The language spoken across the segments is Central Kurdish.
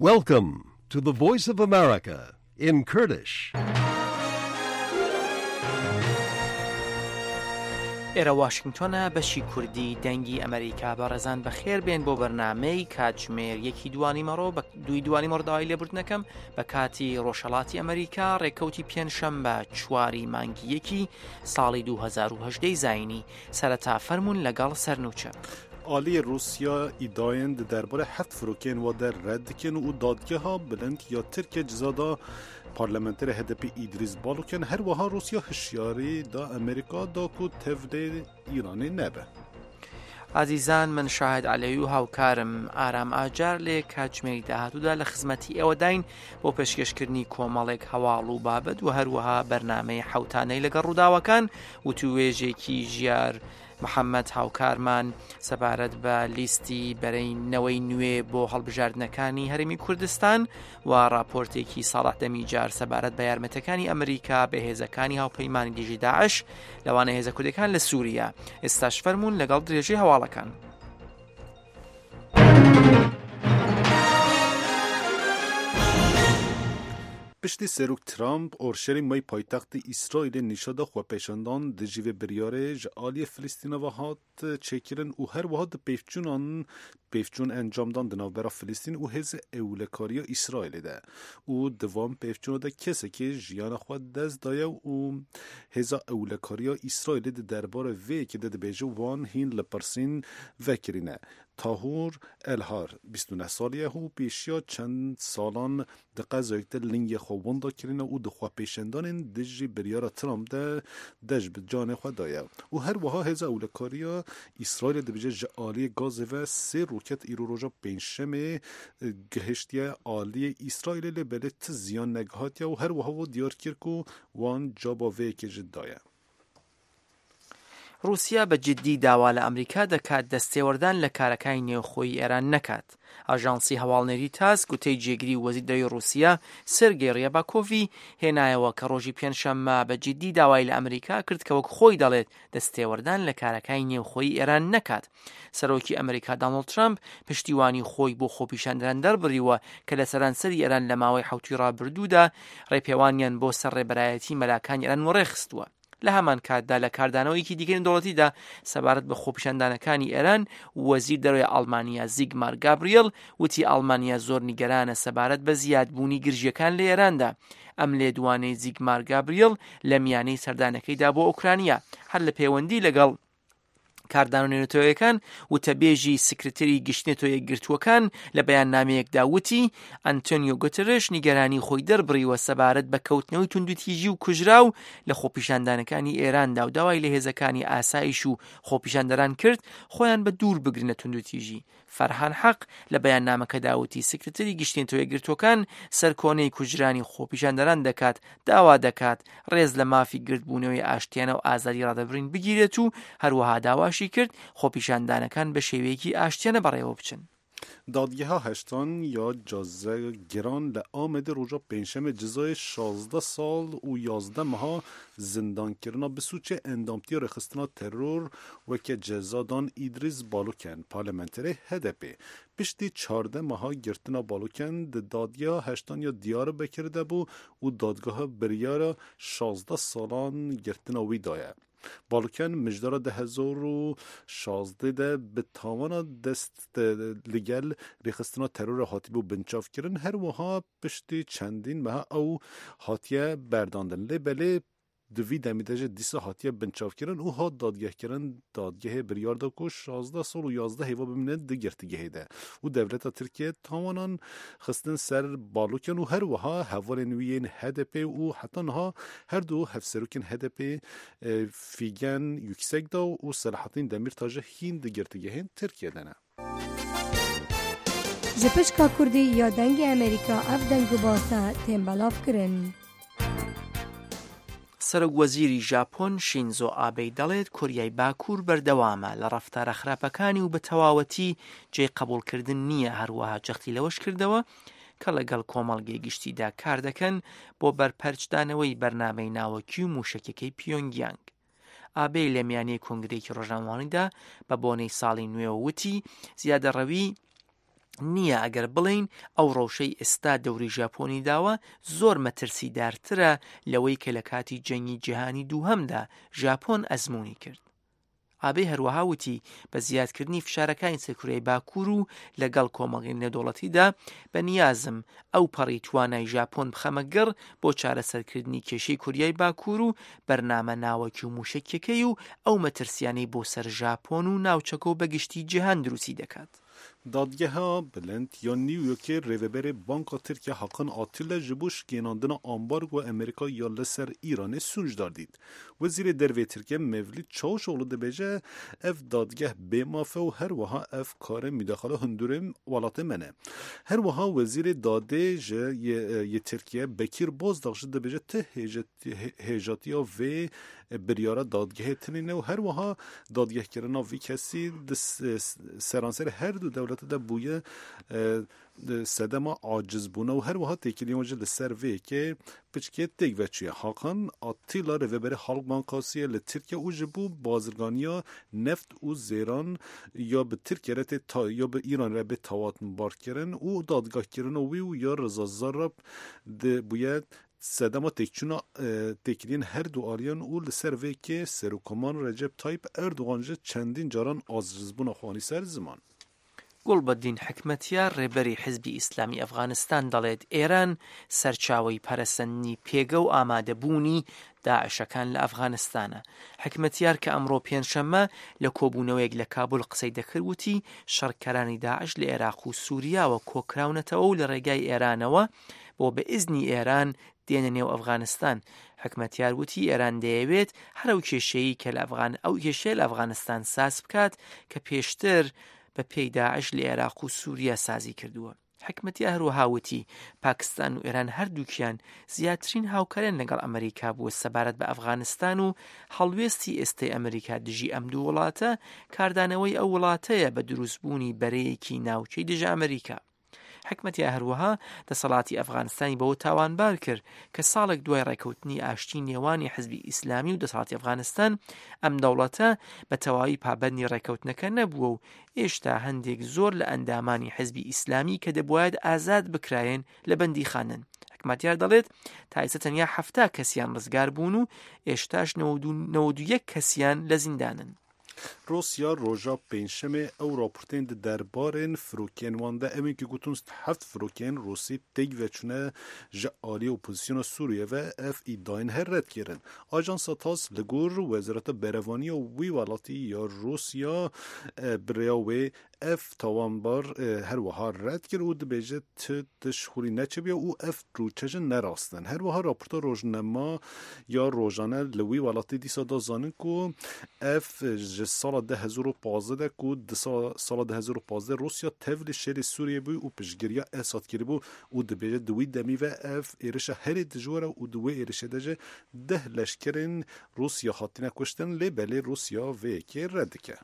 Welcome to the Voice of America in Kurdish. ئێرە واشنگتۆنە بەشی کوردی دەنگی ئەمریکا بەڕێزان بەخێر بێن بۆ بەرنامەی کاتژمێر 2 مەڕۆداوای لێبوردنەکەم بە کاتی ڕۆژهەڵاتی ئەمریکا ڕێکەوتی پێنجشەمبە 4 مانگی 1 ساڵی 2018 زاینی سەرەتا فەرموون لەگەڵ سەرنووچە. آلی روسیا ایدایند درباره 7 فروکن و در ردکن و دادگاه ها بلند یا ترک جزادا پارلمانتر HDP ایدریس بالوکن هر وها روسیا هشیاری دا امریکا دا کو تفده ایرانی نبه. عزیزان من شاهد علیه و هاوکارم ئارام ئاجار لێ کاتژمێری داهاتوودا لە خزمەتی ئێوە داین بۆ پێشکەشکردنی کۆمەڵێک هەواڵ و بابەت و هەروەها بەرنامەی حەوتانەی لەگەڵ ڕووداوەکان و توێژێکی ژیار محەممەد هاوکارمان سەبارەت بە لیستی بەرەینەوەی نوێ بۆ هەڵبژاردنەکانی هەرێمی کوردستان و راپۆرتێکی ساڵح دەمیجار سەبارەت بە یارمەتەکانی ئەمریکا بە هێزەکانی هاوپەیمانی دژی داعش لەوانە هێزە کوردەکان لە سووریا. ئێستاش فەرموون لەگەڵ درێژەی هەواڵەکان. پشتی سروک ترامپ اورشری مای پایتخت اسرائیل نشاده خو پیشندان دجیو بریاره جالی فلسطین و هات چکرن و هر وهات پیفچون انجام دان دنابرا فلسطین و هز اولکاری اسرائیل ده و دوام پیفچون ده کسی که جیان خود دست دایه و هز اولکاری اسرائیل ده دربار وی که ده بیجو وان هین لپرسین وکرینه. تاهور الهار 29 سالیه و پیشیا چند سالان دقیقه زایکت لنگ خوابون دا کرینه و دخوا پیشندان دجی بریار ترامپ ده دج به جان خود دایه و هر وها هزا اولکاریا اسرائیل ده بجه جعالی گاز و 3 روکت ایرو روژا پینشم گهشتیه آلی اسرائیل لبلت زیان نگهاتیه و هر وها و دیار کرکو وان جابا وی که جد دایه. رووسیا بە جددی داوا لە ئەمریکا دەکات دەستێوەردان لە کارەکانی نێوخۆی ئێران نەکات. ئاژانسی هەواڵنێری تاس گوتەی جێگیری وەزیردەوری رووسیا سێرگێی ڕێباکۆڤی هێنایەوە کە ڕۆژی پێنجشەممە بە جددی داوای لە ئەمریکا کرد کە وەک خۆی دەڵێت دەستێوەردان لە کارەکانی نێوخۆی ئێران نەکات. سەرۆکی ئەمریکا دۆناڵد ترامپ پشتیوانی خۆی بۆ خۆپیشاندان دەربڕیوە کە لە سەرانسەری ئێران لە ماوەی حوتی ڕابردوودا ڕێپێوانیان بۆ سەر ڕێبەرایەتی مەلاکانی ئێران وەڕێخستووە. لە هەمان کاتدا لە کاردانەوەیکی دیگەی دەوڵەتیدا سەبارەت بە خۆپیشاندانەکانی ئێران وەزیر دەرۆی ئەڵمانیا زیگمار گابریێل وتی ئەڵمانیا زۆر نیگەرانە سەبارەت بە زیادبوونی گرژیەکان لە ئێراندا. ئەم لێدوانەی زیگمار گابریێل لە میانەی سەردانەکەیدا بۆ ئوکرانیا هەر لە پەیوەندی لەگەڵ کاردان و نێتۆیەکان وتەبێژی سکرتەری گشتێتۆ یەکگرتووەکان لە بەیاننامەیەکدا وتی ئەنتۆنیۆ گوتێرێش نیگەرانی خۆی دەربڕیوە سەبارەت بە کەوتنەوەی توندوتیژی و کوژراو لە خۆپیشاندانەکانی ئێراندا و داوای لە هێزەکانی ئاسایش و خۆپیشاندەران کرد خۆیان بە دوور بگرنە توندوتیژی. فەرهان حەق لە بەیاننامەکەدا وتی سکرتەری گشتێتۆ یەکگرتووەکان سەرکۆنەی کوژرانی خۆپیشاندەران دەکات داوا دەکات ڕێز لە مافی گرتبوونەوەی ئاشتیانە و ئازادی ڕادەبرین بگیرێت و هەروەها داواشی کرد خۆپیشاندانەکان بە شێوەیەکی ئاشتیانە بەڕێوە بچن. دادگاه هشتان یا جازه گران لآمد روژا پنجشنبه جزای 16 سال و 11 ماه زندان کرنا بسوچه اندامتی رخستنا ترور و که جزادان ایدریس بالوکن پارلمانتر HDP پشتی 14 ماه گرتنا بالوکن دادگاه هشتان یا دیار بکرده بو و دادگاه بریار 16 سالان گرتنا وی دایه. بالوکن مجدار 2016 ده به تاوان دست لگل ریخستنا ترور هاتی بو بنچاف کرن هر وها پشتی چندین ماه او هاتیه برداندن لبله دوی دمیدج دیسا هاتیه بنچاف کرن او ها دادگاه کرن دادگاه بریاردا کو 16 سال و 11 هیوا بمینه دگرتگه ده و دولت ترکیه تماما خستن سر بالوکن و هر وها هوار نویین HDP و حتی نها هر دو هفسروکن HDP فیگن yüksek da و Selahattin Demirtaş'ı hin degirtigehin Türkiye'dene. Jepişka Kurdî ya dengê Amerîka ev deng û basa tên belav kirin. سەرۆکوەزیری ژاپۆن شینزۆ ئابەی دەڵێت کۆریای باکوور بەردەوامە لە ڕەفتارە خراپەکانی و بە تەواوەتی جێی قبوڵکردن نییە. هەروەها جەختی لەوەش کردەوە کە لەگەڵ کۆمەڵگەی گشتیدا کار دەکەن بۆ بەرپەرچدانەوەی بەرنامەی ناوەکی و موشکەکەی پیۆنگیانگ. ئابەی لە میانەی کۆنگرێکی ڕۆژنامەوانیدا بە بۆنەی ساڵی نوێ وتی زیادەڕەوی نییە ئەگەر بڵین ئەو ڕەوشەی ئێستا دەوری ژاپۆنی داوە زۆر مەترسیدارترە لەوەی کە لە کاتی جەنگی جیهانی دووهەمدا ژاپۆن ئەزموونی کرد. ئابێ هەروەها وتی بە زیادکردنی فشارەکانی سەرکوریای باکوور و لەگەڵ کۆمەڵی نێودەوڵەتیدا بە نیازم ئەو پەڕی توانای ژاپۆن بخەمە گەڕ بۆ چارەسەرکردنی کێشەی کوریای باکوور و بەرنامە ناوەکی و موشکیەکەی و ئەو مەترسیانەی بۆ سەر ژاپۆن و ناوچەکە و بەگشتی جیهان دروستی دەکات. دادگاها بلند یا نیویورک ریوبر بانکا ترکیه حقن آتیل جبوش گیناندن آمبارگ و امریکا یا لسر ایران سونج دادید. وزیر دروی ترکیه مولید چاوشوغلو دبیجه اف دادگاه بیمافه و هر وها اف کار مداخله هندورم ولات منه. هر وها وزیر داده جه ی ترکیه بکیر باز داخش دبیجه ته هیجاتیا و بریاره دادگاه تنینه و هر وها دادگاه کرنا وی کسی سرانسر هر دو دولت ده بویه سدما عاجز بونه و هر وها تکیلی وجه لسر وی که پچکه تک وچویه حاقان آتیلا رو بره حلق بانکاسیه لترکیه او جبو بازرگانیا نفت و زیران یا به ترکیه رت یا به ایران رو به تاوات مبار کرن و دادگاه کرن و یا رضا زرب بوید سدما تکچونا تکلین هر دو آریان او لسر وی که سروکمان رجب تایپ اردوغان جه چندین جاران آزرزبون خوانی سر زمان. گوڵبەدین حکمەتیار ڕێبەری حزبی ئیسلامی ئەفغانستان دەڵێت ئێران سەرچاوەی پەرەسەندنی پێگە و ئامادەبوونی داعشەکان لە ئەفغانستانە. حکمەتیار کە ئەمڕۆ پێنجشەممە لە کۆبوونەوەیەک لە کابل قسەی دەکردوتی شەڕکەرانی داعش لە عێراق و سووریاوە کۆکراونەتەوە و لە ڕێگای ئێرانەوە بۆ بە ئیزنی ئێران دێنە نێو ئەفغانستان. حکمەتیار وتی ئێران دەیەوێت هەر ئەو کێشەیە کە ئەو کێشەیە لە ئەفغانستان ساز بکات کە پێشتر بە پێی داعش لە عێراق و سووریا سازی کردووە. حکمەتیار هەروەها وتی پاکستان و ئێران هەردووکیان زیاترین هاوکارن لەگەڵ ئەمریکا بووە سەبارەت بە ئەفغانستان و هەڵوێستی ئێستەی ئەمریکا دژی ئەم دوو وڵاتە کاردانەوەی ئەو وڵاتەیە بە دروستبوونی بەرەیەکی ناوچەی دژە ئەمریکا. حکمەتیار هەروەها دەسەڵاتی ئەفغانستانی بەوە تاوانبار کرد کە ساڵێک دوای ڕێکەوتنی ئاشتی نێوانی حزبی ئیسلامی و دەسەڵاتی ئەفغانستان ئەم دەوڵەتە بە تەواوی پابەندی ڕێکەوتنەکە نەبووە و ئێشتا هەندێک زۆر لە ئەندامانی حزبی ئیسلامی کە دەبوایەت ئازاد بکرایەن لە بەندی خانن. حکمەتیار دەڵێت تا ئێستا تەنیا 7 کەسیان ڕزگار بوون و ئێشتاش 91 کەسیان لە زیندانن. روسیا روژا پنجشنبه او راپورتین دربارن فروکین وانده امین که گوتونست 7 فروکین روسی تگ و چونه جه آلی اپوزیسیون سوریه و اف ایداین هر رد کرن. آژانس تاس لگور وزارت بروانی و وی ولاتی یا روسیا بریاوی اف تاوانبار هر وها رد کرد و دبیجه تشخوری نچه بیا و اف روچه نراستن. هر وها راپورتا روزنما یا روزانه لوی ولاتی دیسا دازانن که اف سال 2015 که سال 2015 روسیا تفل شهر سوریه بوی و پشگیریا احساس کردی بو و دبیجه دوی دمی و اف ایرش هر دجوره و دوی ایرش دجه 10 لشکرین روسیا خاطینه کشتن لی بله روسیا و یکی رد که.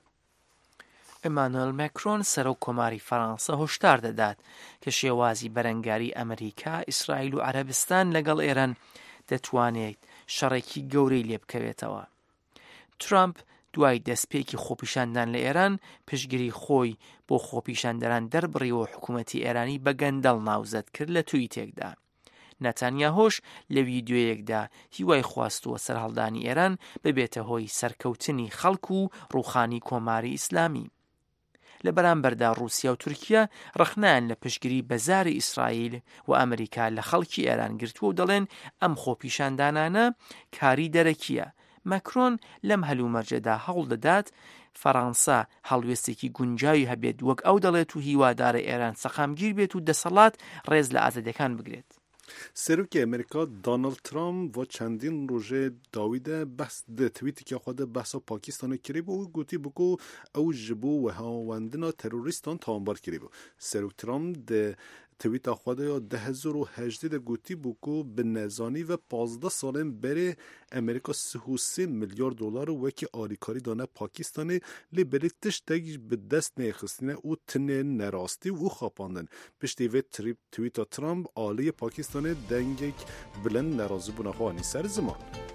ئەمانوئێل ماکرۆن سەرۆک کۆماری فەڕەنسا هۆشدار دەدات کە شێوازی بەرەنگاری ئەمریکا، ئیسرائیل و عەرەبستان لەگەڵ ئێران دەتوانێت شەڕێکی گەورەی لێ بکەوێتەوە. ترامپ دوای دەستپێکی خۆپیشاندان لە ئێران پشگیری خۆی بۆ خۆپیشاندەران دەربڕیەوە حکوومەتی ئێرانی بە گەندەڵ ناوزەت کرد لە تویتێکدا. نەتانیاهۆش لە ڤیدیۆیەکدا هیوای خواستووە سەرهەڵدانی ئێران ببێتە هۆی سەرکەوتنی خەڵک و ڕووخانی کۆماری ئیسلامی. لە بەرامبەردا رووسیا و تورکیا ڕخنان لە پشگیری بەزاری ئیسرائیل و ئەمریکا لە خەڵکی ئێران گرتووە و دەڵێن ئەم خۆپیشاندانانە کاری دەرەکیە. ماکرۆن لەم هەلومەرجەدا هەوڵ دەدات فەڕەنسا هەڵوێستێکی گونجاوی هەبێت وەک ئەو دەڵێت و هیوادارە ئێران سەقامگیر بێت و دەسەڵات ڕێز لە ئازادیەکان بگرێت. سروکی امریکا دونالد ترامپ و چندین روزه داویده بحث ده توییتی که خود بحثا پاکستان کری بو گوتی بکو او جبو و هاوندنا تروریستان تانبار کری بو. سروک ترامپ ده توییت خود یا 2018 گوتی بکو به نزانی و 15 سالم بره امریکا 33 میلیارد دلار وکی آریکاری دانه پاکستانی لی بری تشتگی به دست نیخستینه او تنه نراستی و او خاپاندن. پشتی و توییت ترامپ آلی پاکستانی دنگک بلند نرازی بونه خوانی سر زمان.